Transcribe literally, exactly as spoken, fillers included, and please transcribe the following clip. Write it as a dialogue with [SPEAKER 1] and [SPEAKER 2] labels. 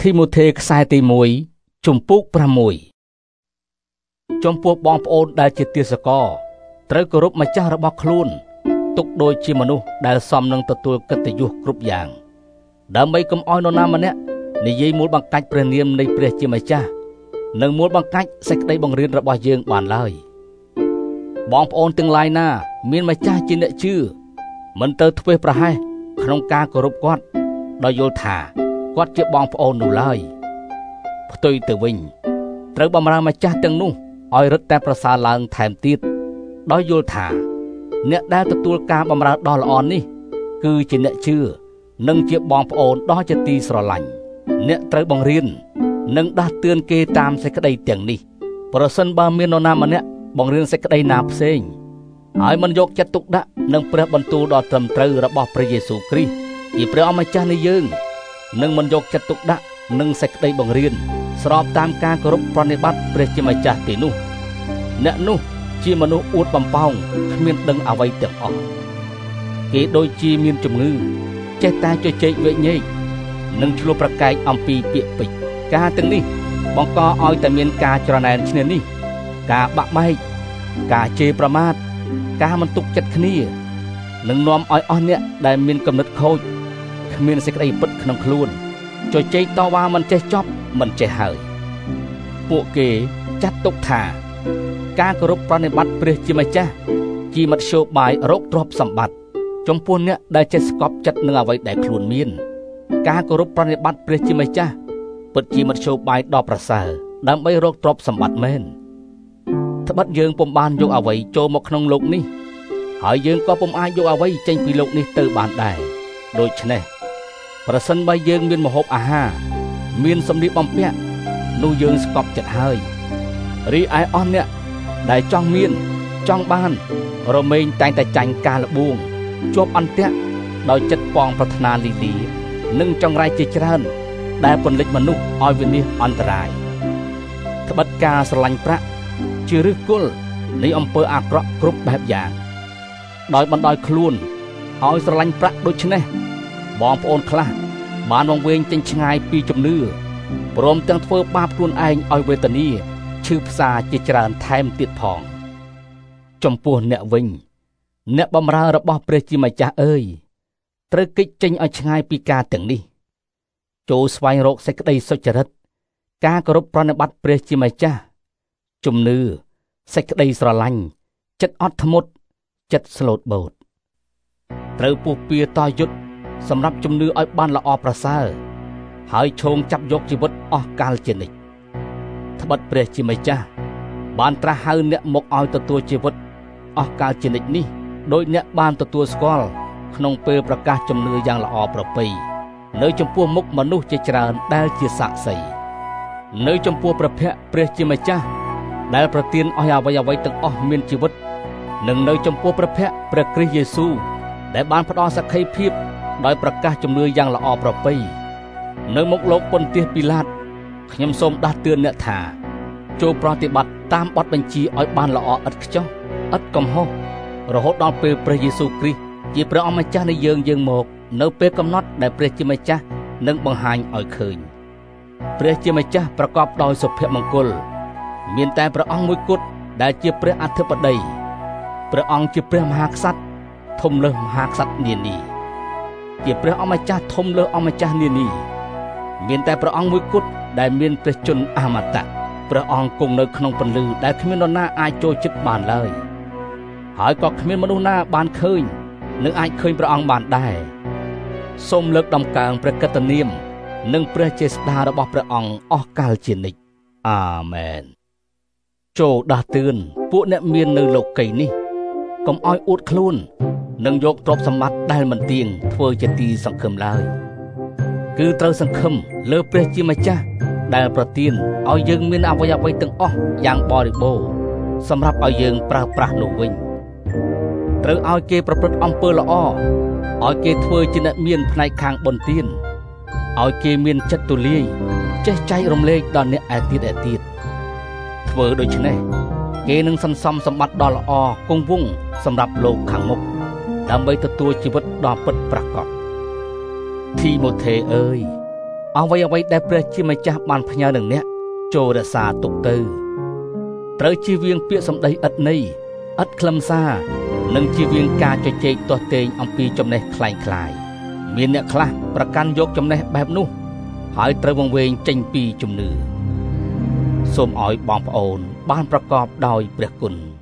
[SPEAKER 1] ធីម៉ូថេខ្សែទីមួយជំពូកប្រាំមួយចំពោះបងប្អូនដែលជាទាសករត្រូវគោរពម្ចាស់របស់ខ្លួនទុកដូចជាមនុស្សដែលសមនឹងទទួលកិត្តិយសគ្រប់យ៉ាងដើម្បីកុំឲ្យនរណាម្នាក់និយាយមូលបង្កាច់ព្រះនាមនៃព្រះជាម្ចាស់និងមូលបង្កាច់សេចក្តីបង្រៀនរបស់យើងបានឡើយបងប្អូនទាំងឡាយណាមានម្ចាស់ជាអ្នកជឿមិនទៅធ្វេសប្រហែសក្នុងការគោរពគាត់ដោយយល់ថាគាត់ជាបងប្អូននោះឡើយផ្ទុយទៅវិញត្រូវបម្រើម្ចាស់ទាំងនោះឲ្យរឹតតែប្រសើរឡើងថែមទៀតដោយយល់ថាអ្នកដែលទទួលការបម្រើដ៏ល្អនេះគឺជាអ្នកជឿនិងជាបងប្អូនដ៏ជាទីស្រឡាញ់អ្នកត្រូវបង្រៀននិងដាស់តឿនគេតាមសេចក្តីទាំងនេះប្រសិនបើមាននរណាម្នាក់បង្រៀនសេចក្តីណាផ្សេងហើយមិនយកចិត្តទុកដាក់នឹងព្រះបន្ទូលដ៏ត្រឹមត្រូវរបស់ព្រះយេស៊ូវគ្រីស្ទជាព្រះអម្ចាស់នៃយើងនិងមិនយកចិត្តទុកដាក់នឹងសេចក្តីបង្រៀនស្របតាមការគោរពប្រណិប័តព្រះជាម្ចាស់ទេនោះអ្នកនោះជាមនុស្សអួតបំប៉ោងគ្មានដឹងអ្វីទាំងអស់គេដូចជាមានជំងឺចេះតែជជែកវែកញែកនិងឆ្លោះប្រកែកអំពីពាក្យពេចន៍ការទាំងនេះបង្កឲ្យតែមានការច្រណែនឈ្នានីសការបាក់បែកការជេរប្រមាថការមិនទុកចិត្តគ្នានិងនាំឲ្យអស់អ្នកដែលមានគំនិតខូចគ្មានសេចក្តីពិតក្នុងខ្លួនជជែកតវ៉ាមិនចេះចប់មិនចេះហើយពួកគេចាត់ទុកថាការគោរពប្រណិប័តព្រះជាម្ចាស់ជាមធ្យោបាយរកទ្រព្យសម្បត្តិចំពោះអ្នកដែលចេះស្កប់ចិត្តនឹងអ្វីដែលខ្លួនមានការគោរពប្រណិប័តព្រះជាម្ចាស់ពិតជាមធ្យោបាយដ៏ប្រសើរដើម្បីរកទ្រព្យសម្បត្តិមែនត្បិតយើងពុំបានយកអ្វីចូលមកក្នុងលោកនេះហើយយើងក៏ពុំអាចយកអ្វីចេញពីលោកនេះទៅបានដែរដូច្នេះប្រសិនបើយើងមានម្ហូបអាហារមានសម្លៀកបំពាក់នោះយើងស្កប់ចិត្តហើយរីឯអស់អ្នកដែលចង់មានចង់បានរមែងតែងតែចាញ់ការលបួងជាប់អន្ទាក់ដោយចិត្តប៉ងប្រាថ្នាលីលានិងចង្រៃជាច្រើនដែលពន្លិចមនុស្សឲ្យវិនាសអន្តរាយត្បិតការស្រឡាញ់ប្រាក់ជាឫសគល់នៃអំពើអាក្រក់គ្រប់បែបយ៉ាងដោយបណ្ដោយខ្លួនឲ្យស្រឡាញ់ប្រាក់ដូច្នេះបងប្អូនខ្លះបានវង្វេងចេញឆ្ងាយពីជំនឿព្រមទាំងធ្វើបាបខ្លួនឯងឲ្យវេទនាឈឺផ្សាជាច្រើនថែមទៀតផងចំពោះអ្នកវិញអ្នកបម្រើរបស់ព្រះជាម្ចាស់អើយត្រូវគេចចេញឲ្យឆ្ងាយពីការទាំងនេះចូលស្វែងរកសេចក្តីសុចរិតការគោរពប្រណិប័តព្រះជាម្ចាស់ជំនឿសេចក្តីស្រឡាញ់ចិត្តអត់ធ្មត់ចិត្តស្លូតបូតត្រូវពុះពៀតយុទ្ធសម្រាប់ជំនឿឲ្យបានល្អប្រសើរហើយឈោងចាប់យកជីវិតអស់កាលជានិច្ចត្បិតព្រះជាម្ចាស់បានត្រាស់ហៅអ្នកមកឲ្យទទួលជីវិតអស់កាលជានិច្ចនេះដោយអ្នកបានទទួលស្គាល់ក្នុងពេលប្រកាសជំនឿយ៉ាងល្អប្រពៃនៅចំពោះមុខមនុស្សជាច្រើនដែលជាសាក្សីនៅចំពោះព្រះភ័ក្ត្រព្រះជាម្ចាស់ដែលប្រទានឲ្យអ្វីអ្វីទាំងអស់មានជីវិតនិងនៅចំពោះព្រះភ័ក្ត្រព្រះគ្រីស្ទយេស៊ូវដែលបានផ្ដល់សក្ខីភាពដោយប្រកាសជំនឿយ៉ាងល្អប្រពៃនៅមុខលោកប៉ុន្តែពីឡាតខ្ញុំសូមដាស់តឿនអ្នកថាចូលប្រតិបត្តិតាមបទបញ្ជាឲ្យបានល្អឥតខ្ចោះឥតកំហុសរហូតដល់ពេលព្រះយេស៊ូវគ្រីស្ទជាព្រះអម្ចាស់នៃយើងយើងមកនៅពេលកំណត់ដែលព្រះជាម្ចាស់នឹងបង្ហាញឲ្យឃើញព្រះជាម្ចាស់ប្រកបដោយសុភមង្គលមានតែព្រះអង្គមួយគត់ដែលជាព្រះអធិបតីព្រះអង្គជាព្រះមហាក្សត្រធំលើសមហាក្សត្រនានាជាព្រះអម្ចាស់ធំលើអម្ចាស់នានាមានតែព្រះអង្គមួយគត់ដែលមានព្រះជន្មអមតៈព្រះអង្គគង់នៅក្នុងពន្លឺដែលគ្មាននរណាអាចចូលជិតបានឡើយហើយក៏គ្មានមនុស្សណាបានឃើញនិងអាចឃើញព្រះអង្គបានដែរសូមលើកដំកើងព្រះកិត្តិនាមនិងព្រះចេស្តារបស់ព្រះអង្គអស់កលជានិច្ចអាមែនចូលដាស់តឿនពួកអ្នកមាននៅលោកីយ៍នេះកុំឲ្យអួតខ្លួននិងយកទ្រព្យសម្បត្តិដែលមិនទៀងធ្វើជាទីសង្ឃឹមឡើយគឺត្រូវសង្ឃឹមលើព្រះជាម្ចាស់ដែលប្រទានឲ្យយើងមានអ្វីអ្វីទាំងអស់យ៉ាងបរិបូរណ៍សម្រាប់ឲ្យយើងប្រើប្រាស់នោះវិញត្រូវឲ្យគេប្រព្រឹត្តអំពើល្អឲ្យគេធ្វើជាអ្នកមានផ្នែកខាងបុណ្យទានឲ្យគេមានចិត្តទូលាយចេះចែករំលែកដល់អ្នកឯទៀតឯទៀតធ្វើដូច្នេះគេនឹងសន្សំសម្បត្តិដ៏ល្អគង់វង្សសម្រាប់លោកខាងមុខដើម្បីទទួលជីវិតដ៏ពិតប្រាកដធីម៉ូថេអើយអ្វីអ្វីដែលព្រះជាម្ចាស់បានផ្ញើនឹងអ្នកចូលរក្សាទុកទៅត្រូវជៀសវាងពាក្យសម្ដីឥតន័យឥតខ្លឹមសារនិងជៀសវាងការជជែកទាស់ទែងអំពីចំណេះคล้ายៗមានអ្នកខ្លះប្រកាន់យកចំណេះបែបនោះហើយត្រូវវង្វេងចេញពីជំនឿសូមឲ្យបងប្អូនបានប្រកបដោយព្រះគុណ